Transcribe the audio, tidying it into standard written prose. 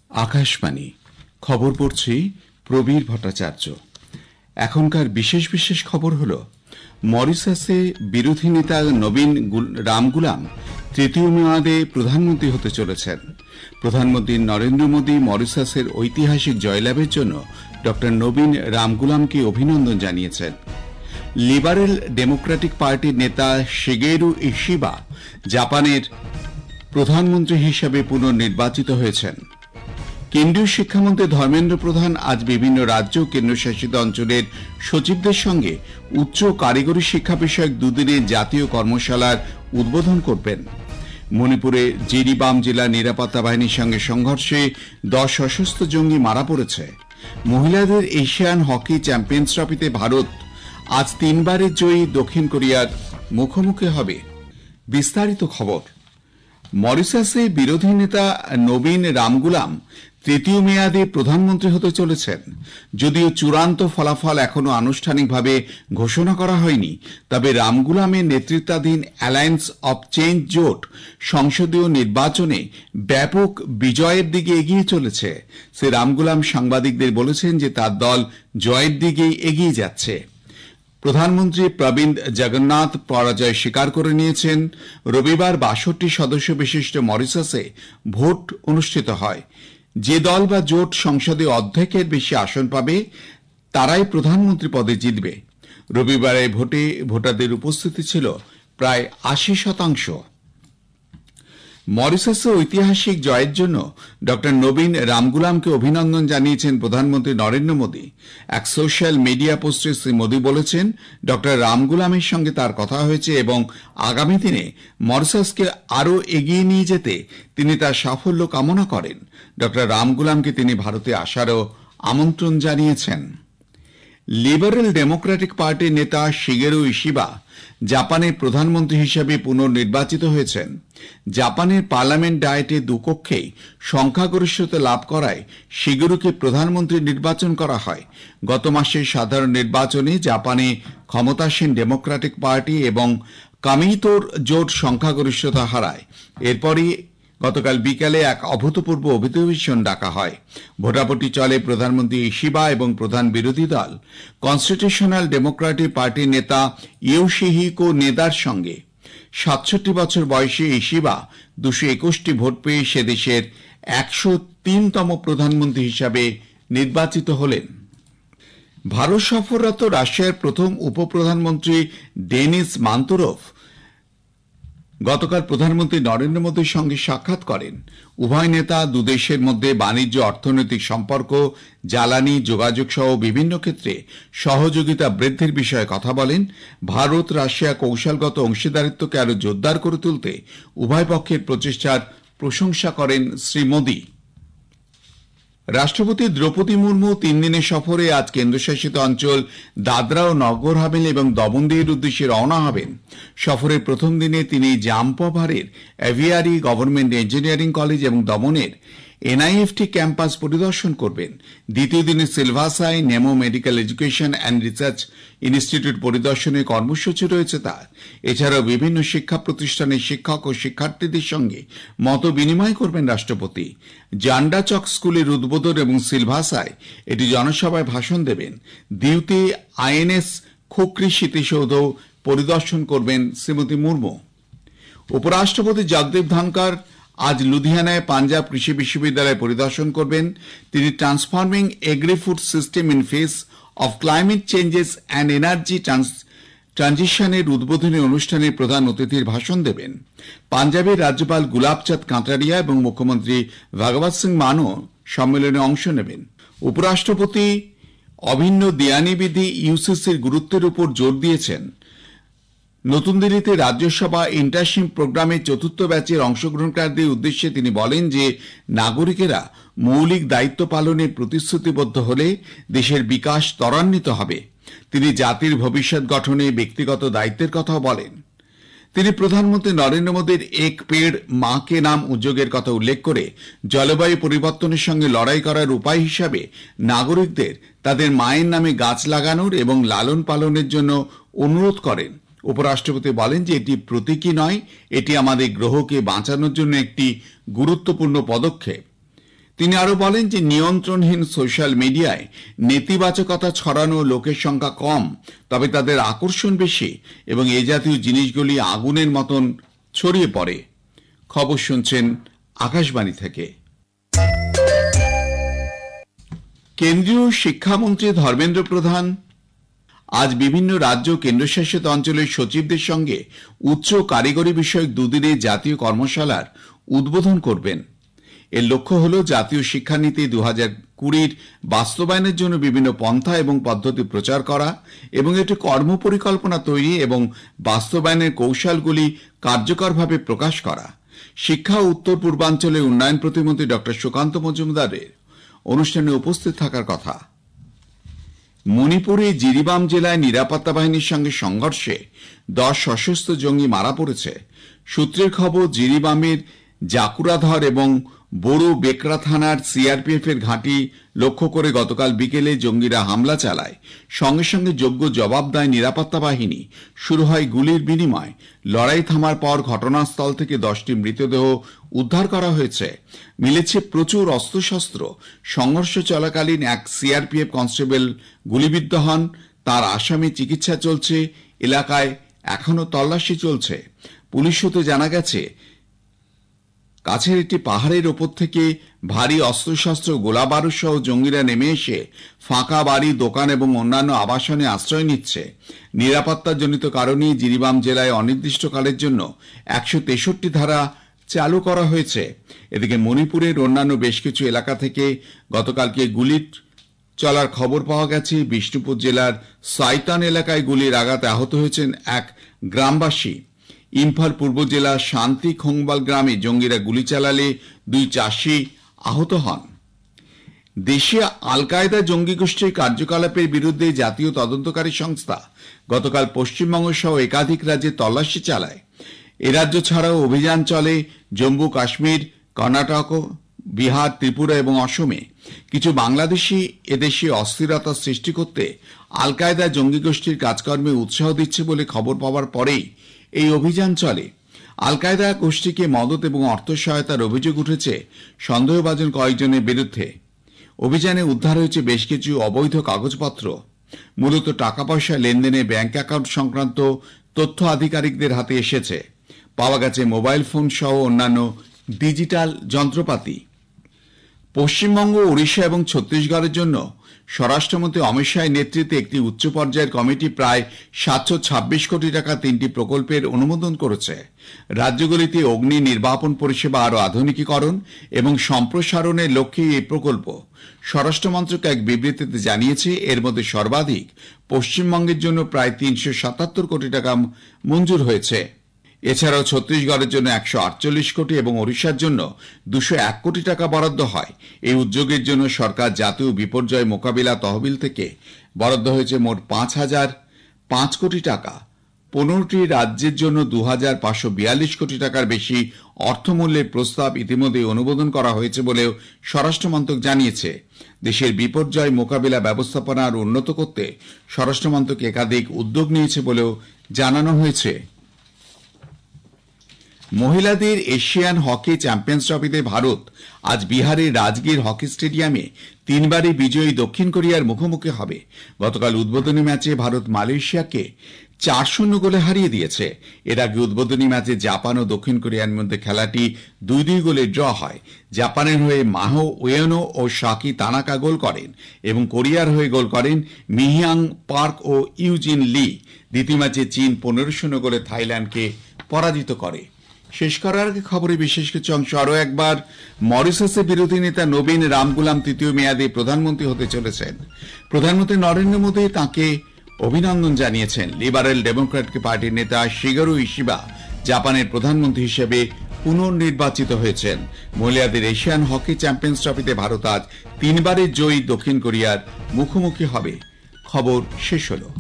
আকাশবাণী খবর পড়ছি প্রবীর ভট্টাচার্য। এখনকার বিশেষ বিশেষ খবর হল, মরিশাসে বিরোধী নেতা নবীন রামগুলাম তৃতীয় মেয়াদে প্রধানমন্ত্রী হতে চলেছেন। প্রধানমন্ত্রী নরেন্দ্র মোদী মরিশাসের ঐতিহাসিক জয়লাভের জন্য ড নবীন রামগুলামকে অভিনন্দন জানিয়েছেন। লিবারেল ডেমোক্রেটিক পার্টির নেতা শিগেরু ইশিবা জাপানের প্রধানমন্ত্রী হিসেবে পুনর্নির্বাচিত হয়েছেন। কেন্দ্রীয় শিক্ষামন্ত্রী ধর্মেন্দ্র প্রধান আজ বিভিন্ন রাজ্য ও কেন্দ্রশাসিত অঞ্চলের সচিবদের সঙ্গে উচ্চ কারিগরি শিক্ষা বিষয়ক দুদিনের জাতীয় কর্মশালার উদ্বোধন করবেন। মণিপুরে জিরিবাম জেলা নিরাপত্তা বাহিনীর সঙ্গে সংঘর্ষে 10 সশস্ত্র জঙ্গি মারা পড়েছে। মহিলাদের এশিয়ান হকি চ্যাম্পিয়ন্স ট্রফিতে ভারত আজ 3 বারের জয়ী দক্ষিণ কোরিয়ার মুখোমুখি হবে। বিস্তারিত খবর। মরিশাসে বিরোধী নেতা নবীন রামগুলাম তৃতীয় মেয়াদে প্রধানমন্ত্রী হতে চলেছেন। যদিও চূড়ান্ত ফলাফল এখনো আনুষ্ঠানিকভাবে ঘোষণা করা হয়নি, তবে রামগুলামের নেতৃত্বাধীন অ্যালায়েন্স অব চেঞ্জ জোট সংসদীয় নির্বাচনে ব্যাপক বিজয়ের দিকে এগিয়ে চলেছে। শ্রী রামগুলাম সাংবাদিকদের বলেছেন যে তার দল জয়ের দিকেই এগিয়ে যাচ্ছে। প্রধানমন্ত্রী প্রবীন্দ জগন্নাথ পরাজয় স্বীকার করে নিয়েছেন। রবিবার 62 সদস্য বিশিষ্ট মরিশাসে ভোট অনুষ্ঠিত হয়। যে দল বা জোট সংসদে অর্ধেকের বেশি আসন পাবে তারাই প্রধানমন্ত্রী পদে জিতবে। রবিবারের ভোটে ভোটারদের উপস্থিতি ছিল প্রায় 80%। মরিশাসে ঐতিহাসিক জয়ের জন্য ড নবীন রামগুলামকে অভিনন্দন জানিয়েছেন প্রধানমন্ত্রী নরেন্দ্র মোদী। এক সোশ্যাল মিডিয়া পোস্টে শ্রী মোদী বলেছেন, ড রামগুলামের সঙ্গে তার কথা হয়েছে এবং আগামী দিনে মরিশাসকে আরও এগিয়ে নিয়ে যেতে তিনি তার সাফল্য কামনা করেন। ড রামগুলামকে তিনি ভারতে আসারও আমন্ত্রণ জানিয়েছেন। লিবারেল ডেমোক্রেটিক পার্টির নেতা শিগেরু ইশিবা জাপানের প্রধানমন্ত্রী হিসেবে পুনর্নির্বাচিত হয়েছেন। জাপানের পার্লামেন্ট ডায়েটে দুকক্ষেই সংখ্যাগরিষ্ঠতা লাভ করায় শিগেরুকে প্রধানমন্ত্রী নির্বাচন করা হয়। গত মাসের সাধারণ নির্বাচনে জাপানে ক্ষমতাসীন ডেমোক্রেটিক পার্টি এবং কামিতোর জোট সংখ্যাগরিষ্ঠতা হারায়। এরপরই গতকাল বিকালে এক অভূতপূর্ব অধিবেশন ডাকা হয়। ভোটাভুটি চলে প্রধানমন্ত্রী ইশিবা এবং প্রধান বিরোধী দল কনস্টিটিউশনাল ডেমোক্রেটিক পার্টির নেতা ইয়োশিহিকো নেদার সঙ্গে। 67 বছর বয়সী ইশিবা 221টি ভোট পেয়ে সে দেশের 103তম প্রধানমন্ত্রী হিসাবে নির্বাচিত হলেন। ভারত সফররত রাশিয়ার প্রথম উপপ্রধানমন্ত্রী ডেনিস মান্তুরভ গতকাল প্রধানমন্ত্রী নরেন্দ্র মোদীর সঙ্গে সাক্ষাৎ করেন। উভয় নেতা দুদেশের মধ্যে বাণিজ্য, অর্থনৈতিক সম্পর্ক, জ্বালানি, যোগাযোগ সহ বিভিন্ন ক্ষেত্রে সহযোগিতা বৃদ্ধির বিষয়ে কথা বলেন। ভারত রাশিয়া কৌশলগত অংশীদারিত্বকে আরও জোরদার করে তুলতে উভয় পক্ষের প্রচেষ্টার প্রশংসা করেন শ্রী মোদী। রাষ্ট্রপতি দ্রৌপদী মুর্মু 3 দিনের সফরে আজ কেন্দ্রশাসিত অঞ্চল দাদরা ও নগর হাভেলি এবং দমন-দিউর উদ্দেশ্যে রওনা হবেন। সফরের প্রথম দিনে তিনি জাম্পভারের এভিয়ারি গভর্নমেন্ট ইঞ্জিনিয়ারিং কলেজ এবং দমনের এনআইএফটি ক্যাম্পাস পরিদর্শন করবেন। দ্বিতীয় দিনে সিলভাসায় NAMO medical education and research institute পরিদর্শনের কর্মসূচি রয়েছে তার। এছাড়াও বিভিন্ন শিক্ষা প্রতিষ্ঠানের শিক্ষক ও শিক্ষার্থীদের সঙ্গে মত বিনিময় করবেন রাষ্ট্রপতি। জান্ডাচক স্কুলের উদ্বোধন এবং সিলভাসায় এটি জনসভায় ভাষণ দেবেন। দিউতে আইএনএস খুকরি স্মৃতিসৌধ পরিদর্শন করবেন শ্রীমতী মুর্মু। উপরাষ্ট্রপতি জগদীপ ধনকর আজ লুধিয়ানায় পাঞ্জাব কৃষি বিশ্ববিদ্যালয় পরিদর্শন করবেন। তিনি transforming agri food system in face of climate changes and energy ট্রানজিশনের উদ্বোধনী অনুষ্ঠানে প্রধান অতিথির ভাষণ দেবেন। পাঞ্জাবের রাজ্যপাল গুলাবচাঁদ কাঁটারিয়া এবং মুখ্যমন্ত্রী ভগবত সিং মানও সম্মেলনে অংশ নেবেন। উপরাষ্ট্রপতি অভিন্ন দেয়ানিবিধি ইউসিসির গুরুত্বের উপর জোর দিয়েছেন। নতুন দিল্লিতে রাজ্যসভা ইন্টার্নশিপ প্রোগ্রামের 4র্থ ব্যাচের অংশগ্রহণকারীদের উদ্দেশ্যে তিনি বলেন যে নাগরিকেরা মৌলিক দায়িত্ব পালনে প্রতিশ্রুতিবদ্ধ হলে দেশের বিকাশ ত্বরান্বিত হবে। তিনি জাতির ভবিষ্যৎ গঠনে ব্যক্তিগত দায়িত্বের কথাও বলেন। তিনি প্রধানমন্ত্রী নরেন্দ্র মোদীর এক পেড় মা কে নাম উদ্যোগের কথা উল্লেখ করে জলবায়ু পরিবর্তনের সঙ্গে লড়াই করার উপায় হিসাবে নাগরিকদের তাদের মায়ের নামে গাছ লাগানোর এবং লালন পালনের জন্য অনুরোধ করেন। উপরাষ্ট্রপতি বলেন যে এটি প্রতীকী নয়, এটি আমাদের গ্রহকে বাঁচানোর জন্য একটি গুরুত্বপূর্ণ পদক্ষেপ। তিনি আরো বলেন যে নিয়ন্ত্রণহীন সোশ্যাল মিডিয়ায় নেতিবাচকতা ছড়ানো লোকের সংখ্যা কম, তবে তাদের আকর্ষণ বেশি এবং এ জাতীয় জিনিসগুলি আগুনের মতন ছড়িয়ে পড়ে। খবর শুনছেন আকাশবাণী থেকে। কেন্দ্রীয় শিক্ষামন্ত্রী ধর্মেন্দ্র প্রধান আজ বিভিন্ন রাজ্য কেন্দ্রশাসিত অঞ্চলের সচিবদের সঙ্গে উচ্চ কারিগরি বিষয়ক দুদিনের জাতীয় কর্মশালার উদ্বোধন করবেন। এর লক্ষ্য হল জাতীয় শিক্ষানীতি 2020 বাস্তবায়নের জন্য বিভিন্ন পন্থা এবং পদ্ধতি প্রচার করা এবং একটি কর্মপরিকল্পনা তৈরি এবং বাস্তবায়নের কৌশলগুলি কার্যকরভাবে প্রকাশ করা। শিক্ষা ও উত্তর পূর্বাঞ্চলের উন্নয়ন প্রতিমন্ত্রী ড সুকান্ত মজুমদারের অনুষ্ঠানে উপস্থিত থাকার কথা। মণিপুরে জিরিবাম জেলায় নিরাপত্তা বাহিনীর সঙ্গে সংঘর্ষে 10 সশস্ত্র জঙ্গি মারা পড়েছে। সূত্রের খবর, জিরিবামের জাকুরাধর এবং বড় বেকরা থানার সিআরপিএফ এর ঘাঁটি লক্ষ্য করে গতকাল বিকেলে জঙ্গিরা হামলা চালায়। সঙ্গে সঙ্গে যোগ্য জবাব দেয় নিরাপত্তা বাহিনী। শুরু হয় গুলির বিনিময়। লড়াই থামার পর ঘটনাস্থল থেকে 10টি মৃতদেহ উদ্ধার করা হয়েছে। মিলেছে প্রচুর অস্ত্রশস্ত্র। সংঘর্ষ চলাকালীন এক সিআরপিএফ কনস্টেবল গুলিবিদ্ধ হন। তার আসামি চিকিৎসা চলছে। এলাকায় এখনো তল্লাশি চলছে। পুলিশ সূত্রে জানা গেছে, কাছের একটি পাহাড়ের ওপর থেকে ভারী অস্ত্রশস্ত্র গোলাবারুদ সহ জঙ্গিরা নেমে এসে ফাঁকা বাড়ি, দোকান এবং অন্যান্য আবাসনে আশ্রয় নিচ্ছে। নিরাপত্তাজনিত কারণে জিরিবাম জেলায় অনির্দিষ্টকালের জন্য 163 ধারা চালু করা হয়েছে। এদিকে মণিপুরের অন্যান্য বেশ কিছু এলাকা থেকে গতকালকে গুলির চলার খবর পাওয়া গেছে। বিষ্ণুপুর জেলার সাইতান এলাকায় গুলির আঘাতে আহত হয়েছেন এক গ্রামবাসী। ইম্ফল পূর্ব জেলার শান্তি খোংবাল গ্রামে জঙ্গিরা গুলি চালালে 2 চাষি আহত হন। দেশে আল কায়দা জঙ্গি গোষ্ঠীর কার্যকলাপের বিরুদ্ধে জাতীয় তদন্তকারী সংস্থা গতকাল পশ্চিমবঙ্গ সহ একাধিক রাজ্যে তল্লাশি চালায়। এ রাজ্য ছাড়াও অভিযান চলে জম্মু কাশ্মীর, কর্ণাটক, বিহার, ত্রিপুরা এবং অসমে। কিছু বাংলাদেশি এদেশে অস্থিরতা সৃষ্টি করতে আল কায়দা জঙ্গি গোষ্ঠীর কাজকর্মে উৎসাহ দিচ্ছে বলে খবর পাওয়ার পরেই এই অভিযান চলে। আল কায়দা গোষ্ঠীকে মদত এবং অর্থ সহায়তার অভিযোগ উঠেছে সন্দেহভাজন কয়েকজনের বিরুদ্ধে। অভিযানে উদ্ধার হয়েছে বেশ কিছু অবৈধ কাগজপত্র। মূলত টাকা পয়সা লেনদেনে ব্যাংক অ্যাকাউন্ট সংক্রান্ত তথ্য আধিকারিকদের হাতে এসেছে। পাওয়া গেছে মোবাইল ফোন সহ অন্যান্য ডিজিটাল যন্ত্রপাতি। পশ্চিমবঙ্গ, ওড়িশা এবং ছত্তিশগড়ের জন্য স্বরাষ্ট্রমন্ত্রী অমিত শাহের নেতৃত্বে একটি উচ্চ পর্যায়ের কমিটি প্রায় 726 কোটি টাকা 3টি প্রকল্পের অনুমোদন করেছে। রাজ্যগুলিতে অগ্নি নির্বাপন পরিষেবা আরও আধুনিকীকরণ এবং সম্প্রসারণের লক্ষ্যে এই প্রকল্প। স্বরাষ্ট্র মন্ত্রক এক বিবৃতিতে জানিয়েছে, এর মধ্যে সর্বাধিক পশ্চিমবঙ্গের জন্য প্রায় 377 কোটি টাকা মঞ্জুর হয়েছে। এছাড়াও ছত্তিশগড়ের জন্য 148 কোটি এবং ওড়িশার জন্য 201 কোটি টাকা বরাদ্দ হয়। এই উদ্যোগের জন্য সরকার জাতীয় বিপর্যয় মোকাবিলা তহবিল থেকে বরাদ্দ হয়েছে মোট 5,005 কোটি টাকা। 15টি রাজ্যের জন্য 2,542 কোটি টাকার বেশি অর্থমূল্যের প্রস্তাব ইতিমধ্যে অনুমোদন করা হয়েছে বলেও স্বরাষ্ট্র মন্ত্রক জানিয়েছে। দেশের বিপর্যয় মোকাবিলা ব্যবস্থাপনা আরও উন্নত করতে স্বরাষ্ট্র মন্ত্রক একাধিক উদ্যোগ নিয়েছে বলেও জানানো হয়েছে। মহিলাদের এশিয়ান হকি চ্যাম্পিয়ন্স ট্রফিতে ভারত আজ বিহারের রাজগীর হকি স্টেডিয়ামে 3বারই বিজয়ী দক্ষিণ কোরিয়ার মুখোমুখি হবে। গতকাল উদ্বোধনী ম্যাচে ভারত মালয়েশিয়াকে 4-0 গোলে হারিয়ে দিয়েছে। এর আগে উদ্বোধনী ম্যাচে জাপান ও দক্ষিণ কোরিয়ার মধ্যে খেলাটি 2-2 গোলে ড্র হয়। জাপানের হয়ে মাহো উয়েনো ও শাকি তানাকা গোল করেন এবং কোরিয়ার হয়ে গোল করেন মিহিয়াং পার্ক ও ইউজিন লি। দ্বিতীয় ম্যাচে চীন 15-0 গোলে থাইল্যান্ডকে পরাজিত করে। শেষ করার আগে খবরে বিশেষ কিছু অংশ আরও একবার। মরিশাসের বিরোধী নেতা নবীন রামগুলাম তৃতীয় মেয়াদে প্রধানমন্ত্রী হতে চলেছেন। প্রধানমন্ত্রী নরেন্দ্র মোদী তাঁকে অভিনন্দন জানিয়েছেন। লিবারেল ডেমোক্র্যাটিক পার্টির নেতা শিগেরু ইশিবা জাপানের প্রধানমন্ত্রী হিসেবে পুনর্নির্বাচিত হয়েছেন। মহিলাদের এশিয়ান হকি চ্যাম্পিয়ন্স ট্রফিতে ভারত আজ 3বারের জয়ী দক্ষিণ কোরিয়ার মুখোমুখি হবে। খবর শেষ হলো।